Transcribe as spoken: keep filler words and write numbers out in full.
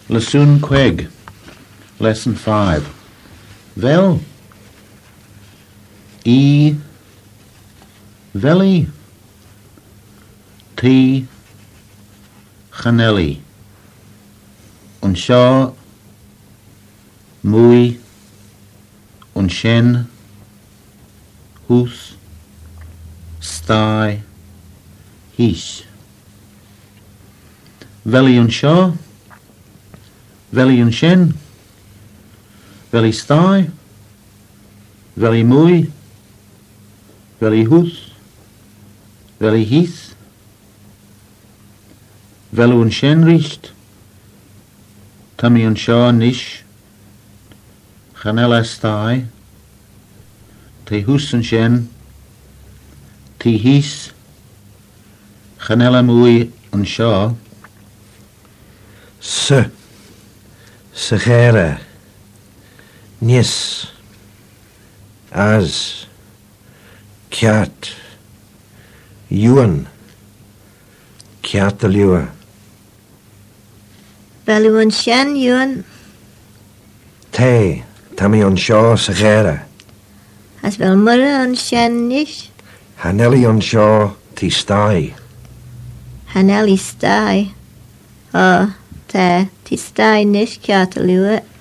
Lesson Queg, Lesson five. Vel. E. Veli. T. Chanelli. Unshaw. Mwy. Unshen. Hús. Stai. Hish. Veli unshaw. Veli unshen. Veli stai. Veli mwy. Veli hús. Veli his. Velu unshen richt. Tammy unshaw nish. Chanella stai. Te hús unshen. Te his. Chanella mwy unshaw. Se. Segera. Nis. As. Kiat. Ewan. Kiat the Lewa. Velu unshen Ewan. Te. Tammy unshaw segera. As vel murra unshen nish. Hanelli unshaw ti stai. Hanelli stai. O, te, ti stai nish kiat a liwa.